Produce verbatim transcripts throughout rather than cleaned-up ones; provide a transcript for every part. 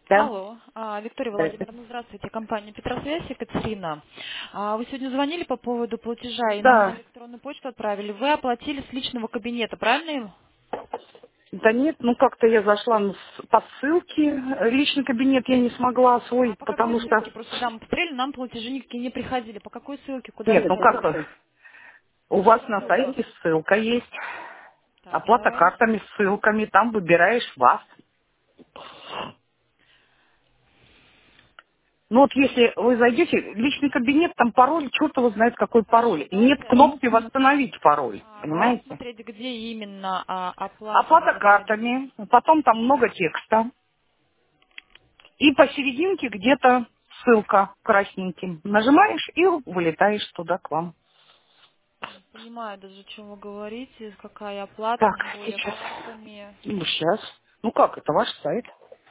Да? Алло, а, Виктория Здравствуйте. Владимировна, здравствуйте, компания Петросвязь, Екатерина. А, Вы сегодня звонили по поводу платежа и нам на Да. электронную почту отправили. Вы оплатили с личного кабинета, правильно? Да нет, ну как-то я зашла на с- по ссылке. Личный кабинет я не смогла А освоить, по какой потому что... ссылке? Просто да, мы посмотрели, нам платежи никакие не приходили. По какой ссылке? Куда Нет, вы ну зашли? как вы? У вас на сайте ссылка есть. Оплата Так. картами, ссылками. Там выбираешь вас. Ну вот если вы зайдете, личный кабинет, там пароль, черт его знает какой пароль. Хорошо, И нет давайте, кнопки восстановить пароль, а, давайте понимаете? смотреть, где именно а, оплата Оплата производилась. картами, потом там много текста. И посерединке где-то ссылка красненьким. Нажимаешь и вылетаешь туда к вам. Не понимаю даже, о чем вы говорите, какая оплата, Так, тем более сейчас. картами. Ну, сейчас. Ну как, это ваш сайт.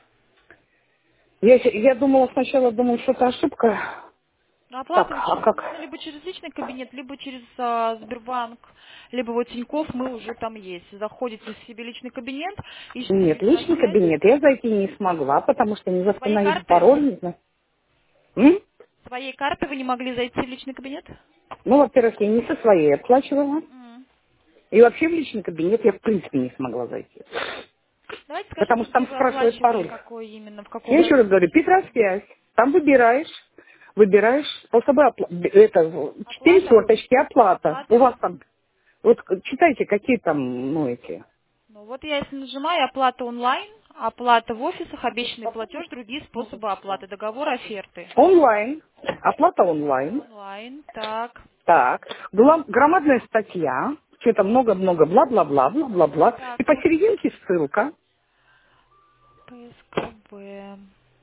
Я, се- я думала сначала, думаю, что это ошибка. Ну, Так, оплатывать а через- как? можно либо через личный кабинет, либо через а, Сбербанк, либо вот Тинькофф, мы уже там есть. Заходите в себе личный кабинет, ищите Нет, личный Петросвязь. кабинет я зайти не смогла, потому что не Своей восстановили карты? пароль, не знаю. М? Своей карты вы не могли зайти в личный кабинет? Ну, во-первых, я не со своей оплачивала. М. И вообще в личный кабинет я в принципе не смогла зайти. Давайте Потому скажите, что где там вы спрашивают оплачивали, пароль. какой именно, в каком Я еще раз городе? говорю, Петросвязь. Там выбираешь, выбираешь способы оплаты. Это четыре Оплата? черточки оплата. У Оплата? вас там, вот читайте, какие там, ну, эти. Ну вот я если нажимаю оплата онлайн, оплата в офисах, обещанный платеж, другие способы оплаты, договор, оферты. Онлайн. Оплата онлайн. Онлайн, так. Так. Гла- Громадная статья. Что-то много-много, бла-бла-бла, бла-бла-бла. И Так, посерединке ссылка. П С К Б.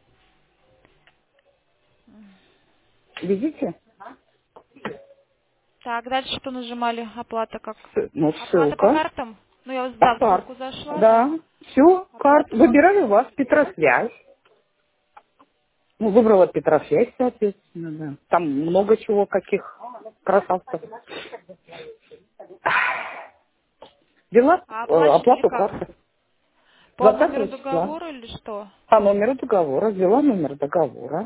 Видите? Так, дальше что нажимали? Оплата как? С- Ну, Оплата по ссылка. картам? Ну, я вот По да, в карт. ссылку зашла, да. Да. Все, карт. Оплата по Выбираю картам. вас, Петросвязь. Ну, выбрала Петросвязь, соответственно, да. Там много чего, каких красавцев. Ввела А э, оплачивали оплату как? карты. По номеру двадцатого числа. договора или что? По номеру договора. Ввела номер договора.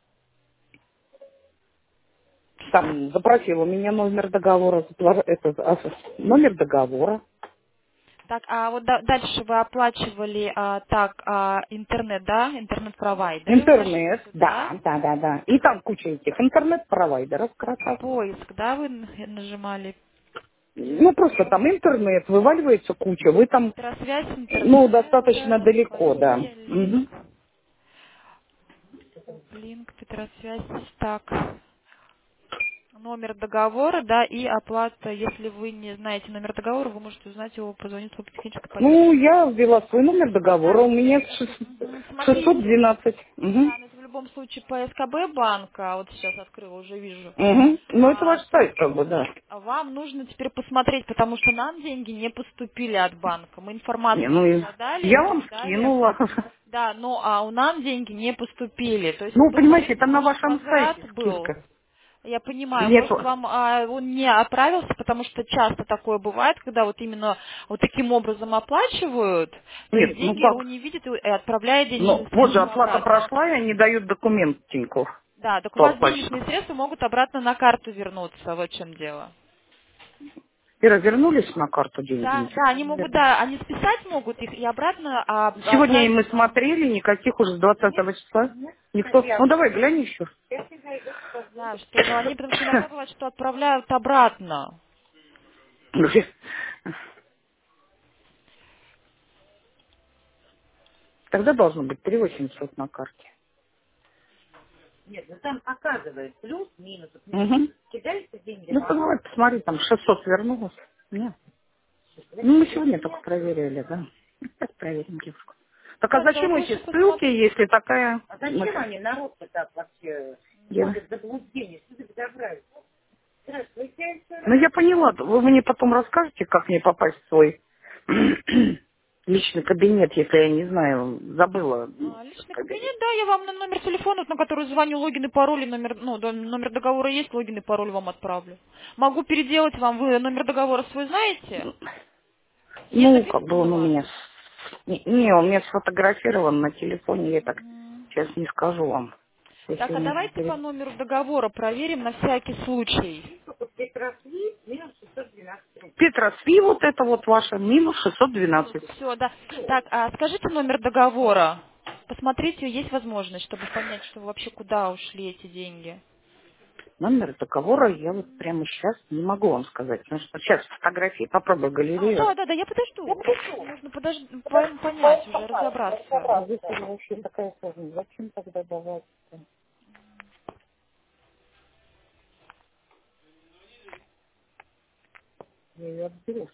Там запросила у меня номер договора. запло- Это, а, номер договора. Так, а вот да- дальше вы оплачивали а, так а, интернет, да? Интернет-провайдеры. Зашли Интернет. сюда. Да, да, да, да. И там куча этих интернет-провайдеров красавцев. Поиск, да, вы н- нажимали? Ну, просто там интернет, вываливается куча. Вы там, Петросвязь, ну, интернет, достаточно далеко, да. Россия, Мгм. линк. Линк, Петросвязь. Так. Номер договора, да, и оплата. Если вы не знаете номер договора, вы можете узнать его, позвонить в службу технической Ну, поддержки. я ввела свой номер договора, у меня Мгм. шестьсот Смотрите, двенадцать. Угу. да, но это в любом случае по С К Б банка, вот сейчас открыла, уже вижу. Угу. Ну, это А, ваш сайт, как бы, да. а вам нужно теперь посмотреть, потому что нам деньги не поступили от банка. Мы Не, информацию ну, вам и задали, я вам передали. скинула. Да, но а у нас деньги не поступили. То есть вы Ну, понимаете, посмотрите, это на может вашем возврат сайте был. скидка. Я понимаю, Нету. может вам а, он не отправился, потому что часто такое бывает, когда вот именно вот таким образом оплачивают, то есть Нет, ну деньги он как? не видит и отправляет денежные Ну, вот же средства оплата обратно. прошла, и они дают документ Тинькофф, Да, так у что вас оплачено. денежные средства могут обратно на карту вернуться, вот в чем дело. И развернулись на карту деньги? Да, Ничего да, они не могут, вернулись. да, они списать могут их и обратно а, Сегодня и отправить мы вам. смотрели, никаких уже с Нет? двадцатого числа. Никто. Ну, давай, глянь еще. Да, что, ну они, потому что иногда бывает, что отправляют обратно. Тогда должно быть три тысячи восемьсот на карте. Угу. Ну, давай, посмотри, там шестьсот вернулось. Нет. Ну, мы сегодня только проверили, да. Сейчас проверим девушку. Так а Хорошо, зачем вот эти лучше ссылки, посмотреть. если такая... А зачем они народ-то так вообще Я- вводят в заблуждение? Что за безобразие? Здравствуйте. Ну, я поняла. Вы мне потом расскажете, как мне попасть в свой личный кабинет, если я не знаю, забыла. А, личный кабинет, да, я вам на номер телефона, вот на который звоню, логин и пароль, и номер, ну, да, номер договора есть, логин и пароль вам отправлю. Могу переделать вам, вы номер договора свой знаете? Есть Ну, как бы записано он у он у вас? меня... с- Не, не, он у меня сфотографирован на телефоне, я так Мгм. Сейчас не скажу вам. Если Так, а не давайте по перед- номеру договора проверим на всякий случай. Петросли минус шестьсот двенадцать. Петросви, вот это вот ваше, минус шестьсот Минус, двенадцать. все, да. Так, а скажите номер договора. Посмотрите, есть возможность, чтобы понять, что вообще куда ушли эти деньги. Номер договора я вот прямо сейчас не могу вам сказать. Потому что сейчас фотографии, попробую А, да, галерею. да, да, я подожду. Нужно подож... по- понять уже, разобраться. А здесь вообще такая сложность. Зачем тогда давать? Я ее отберу.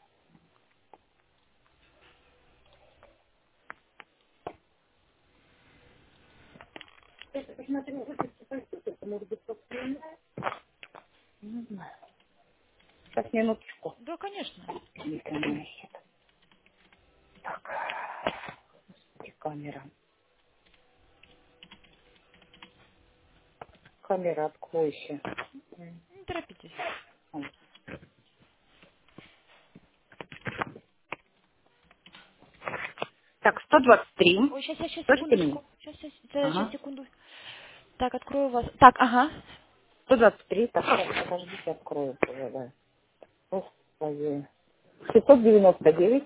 Посмотри, вот эти пойдут, это может быть собственно. Не знаю. Сейчас минуточку. Да, конечно. Если она ищет. Так. Где камера? Камера, откройся. Не торопитесь. Так, сто двадцать три. Ой, сейчас, сейчас, сейчас, Слышите меня? секундочку. Сейчас, сейчас, сейчас, Ага. секунду. Так, открою вас. Так, ага. сто двадцать три. Так, так, подождите, открою. уже, Да. Господи. шестьсот девяносто девять.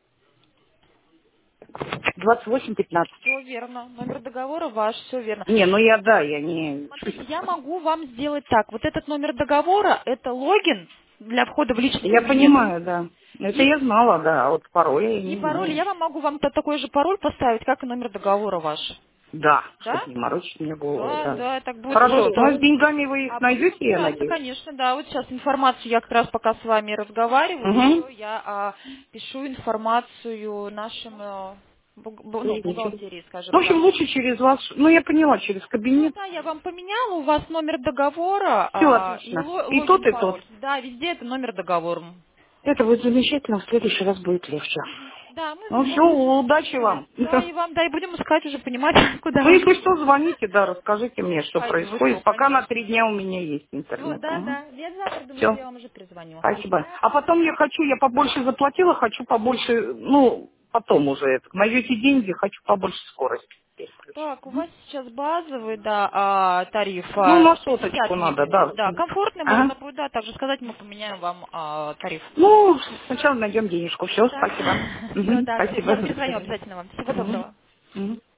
двадцать восемь пятнадцать. Все верно. Номер договора ваш, все верно. Не, ну я, да, я не... Смотрите, я могу вам сделать так. Вот этот номер договора, это логин для входа в личный Я кабинет. понимаю, да. Это И, я знала, да, а вот пароля я и не пароль, знаю. я вам могу вам та- такой же пароль поставить, как и номер договора ваш. Да, Да? чтобы не морочить мне голову, Да, да. да, так будет Хорошо, ну а просто. с деньгами вы их А будет найдете, я прекрасно, надеюсь? конечно, да. Вот сейчас информацию, я как раз пока с вами разговариваю, Угу. всё, я а, пишу информацию нашим, э, буг- бу- ну, бухгалтерии, Ну, в скажем общем, так. лучше через вас, ну, я поняла, через Ну кабинет. да, я вам поменяла, у вас номер договора Все а, и отлично. ло- И тот, логин, и тот. пароль. Да, везде это номер договора. Это будет замечательно, в следующий раз будет легче. Да, мы Ну, все, будем удачи искать. вам. Да, и вам, да, и будем искать уже, понимать, куда Ну, если ушли. что, звоните, да, расскажите мне, что Ай, происходит. хорошо, Пока на три конечно. дня у меня есть Всё, интернет. да, да. Я завтра думаю, что Все. я вам уже перезвоню. Спасибо. А потом я хочу, я побольше заплатила, хочу побольше, ну, потом уже это. Найдете деньги, хочу побольше скорости теперь включить. Так, у вас сейчас базовый, да, а, тариф Ну, а, на шестьдесят соточку надо, мегабит. да. Да, комфортный Ага. можно будет, да, также сказать, мы поменяем вам а, тариф. Ну, сначала найдем денежку. Все, Да. спасибо. Все, Мгм, да, все, спасибо. я До перезвоню свидания. обязательно вам. Всего Мгм. доброго. Мгм.